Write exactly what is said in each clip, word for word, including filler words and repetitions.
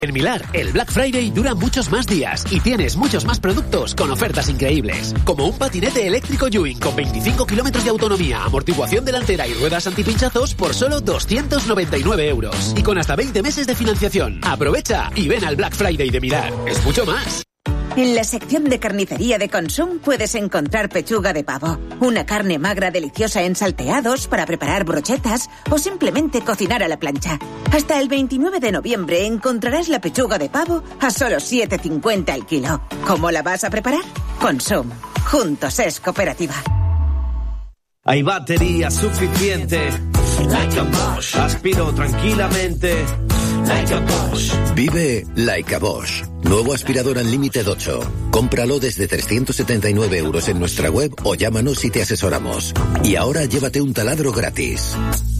En Milar, el Black Friday dura muchos más días y tienes muchos más productos con ofertas increíbles. Como un patinete eléctrico Yuin con veinticinco kilómetros de autonomía, amortiguación delantera y ruedas antipinchazos por solo doscientos noventa y nueve euros. Y con hasta veinte meses de financiación. Aprovecha y ven al Black Friday de Milar. Es mucho más. En la sección de carnicería de Consum puedes encontrar pechuga de pavo, una carne magra deliciosa en salteados para preparar brochetas o simplemente cocinar a la plancha. Hasta el veintinueve de noviembre encontrarás la pechuga de pavo a solo siete cincuenta el kilo. ¿Cómo la vas a preparar? Consum. Juntos es cooperativa. Hay batería suficiente. Like a Bosch. Aspiro tranquilamente. Like a Bosch. Vive Like a Bosch. Nuevo aspirador Unlimited ocho. Cómpralo desde trescientos setenta y nueve euros en nuestra web o llámanos y te asesoramos. Y ahora llévate un taladro gratis.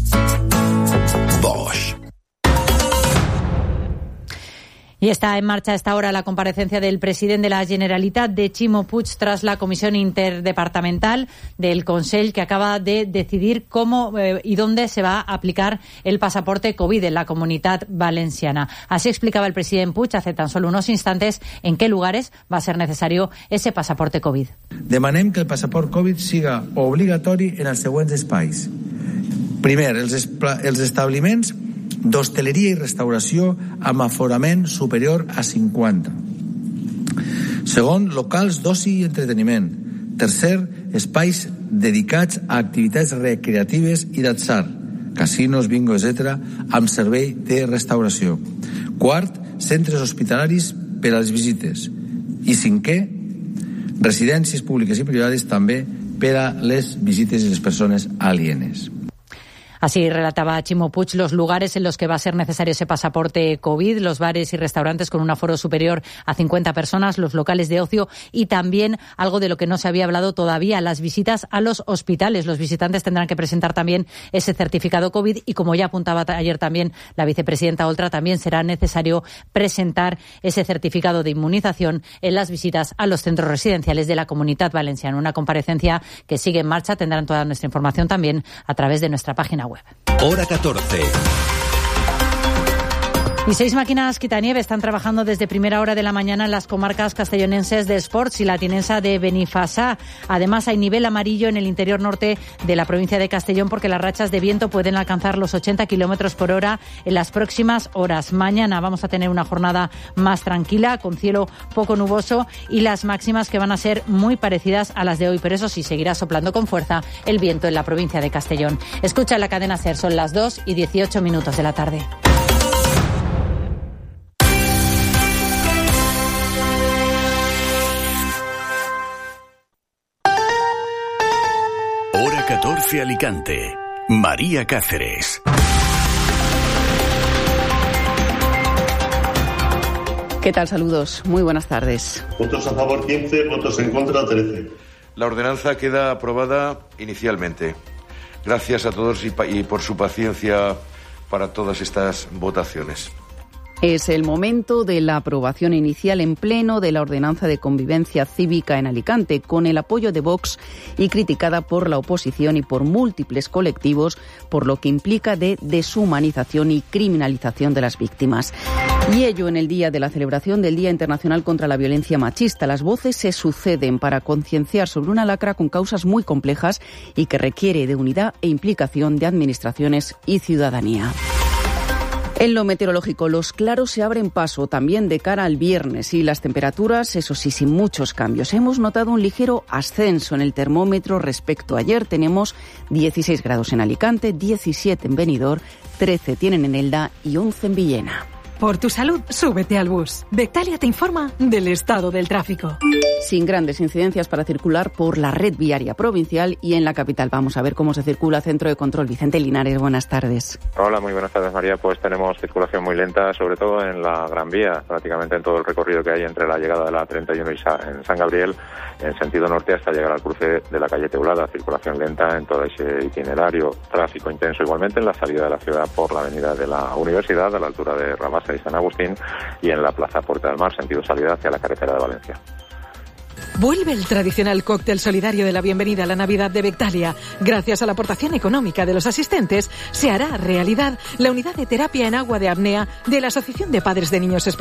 Bosch. Y está en marcha a esta hora la comparecencia del presidente de la Generalitat, de Ximo Puig, tras la comisión interdepartamental del Consell, que acaba de decidir cómo eh, y dónde se va a aplicar el pasaporte COVID en la Comunitat Valenciana. Así explicaba el presidente Puig hace tan solo unos instantes en qué lugares va a ser necesario ese pasaporte COVID. Demanem que el passaport Covid siga obligatori en els següents espais. Primer, els, espla- els establiments d'hostaleria i restauració amb aforament superior a cinquanta. Segon, locals d'oci i entreteniment. Tercer, espais dedicats a activitats recreatives i d'atzar, casinos, bingo, etcètera, amb servei de restauració. Quart, centres hospitalaris per a les visites. I cinquè, residències públiques i privades també per a les visites de les persones alienes. Así relataba Ximo Puig los lugares en los que va a ser necesario ese pasaporte COVID, los bares y restaurantes con un aforo superior a cincuenta personas, los locales de ocio y también algo de lo que no se había hablado todavía, las visitas a los hospitales. Los visitantes tendrán que presentar también ese certificado COVID y, como ya apuntaba ayer también la vicepresidenta Oltra, también será necesario presentar ese certificado de inmunización en las visitas a los centros residenciales de la Comunitat Valenciana. Una comparecencia que sigue en marcha. Tendrán toda nuestra información también a través de nuestra página web. Hora catorce. Y seis máquinas quitanieve están trabajando desde primera hora de la mañana en las comarcas castellonenses de Esports y la tinensa de Benifassà. Además, hay nivel amarillo en el interior norte de la provincia de Castellón porque las rachas de viento pueden alcanzar los ochenta kilómetros por hora en las próximas horas. Mañana vamos a tener una jornada más tranquila, con cielo poco nuboso y las máximas que van a ser muy parecidas a las de hoy. Pero eso sí, seguirá soplando con fuerza el viento en la provincia de Castellón. Escucha la cadena SER, son las dos y dieciocho minutos de la tarde. Hora catorce Alicante. María Cáceres. ¿Qué tal? Saludos. Muy buenas tardes. Votos a favor quince, votos en contra trece. La ordenanza queda aprobada inicialmente. Gracias a todos y, pa- y por su paciencia para todas estas votaciones. Es el momento de la aprobación inicial en pleno de la ordenanza de convivencia cívica en Alicante, con el apoyo de Vox y criticada por la oposición y por múltiples colectivos, por lo que implica de deshumanización y criminalización de las víctimas. Y ello en el día de la celebración del Día Internacional contra la Violencia Machista. Las voces se suceden para concienciar sobre una lacra con causas muy complejas y que requiere de unidad e implicación de administraciones y ciudadanía. En lo meteorológico, los claros se abren paso también de cara al viernes y las temperaturas, eso sí, sin muchos cambios. Hemos notado un ligero ascenso en el termómetro respecto a ayer. Tenemos dieciséis grados en Alicante, diecisiete en Benidorm, trece tienen en Elda y once en Villena. Por tu salud, súbete al bus. Bectalia te informa del estado del tráfico. Sin grandes incidencias para circular por la red viaria provincial y en la capital. Vamos a ver cómo se circula. Centro de Control, Vicente Linares, buenas tardes. Hola, muy buenas tardes, María. Pues tenemos circulación muy lenta, sobre todo en la Gran Vía, prácticamente en todo el recorrido que hay entre la llegada de la treinta y uno y en San Gabriel, en sentido norte, hasta llegar al cruce de la calle Teulada. Circulación lenta en todo ese itinerario. Tráfico intenso igualmente en la salida de la ciudad por la avenida de la Universidad, a la altura de Rabasa y San Agustín, y en la plaza Puerta del Mar, sentido salida hacia la carretera de Valencia. Vuelve el tradicional cóctel solidario de la bienvenida a la Navidad de Bectalia. Gracias a la aportación económica de los asistentes, se hará realidad la unidad de terapia en agua de apnea de la Asociación de Padres de Niños Especiales.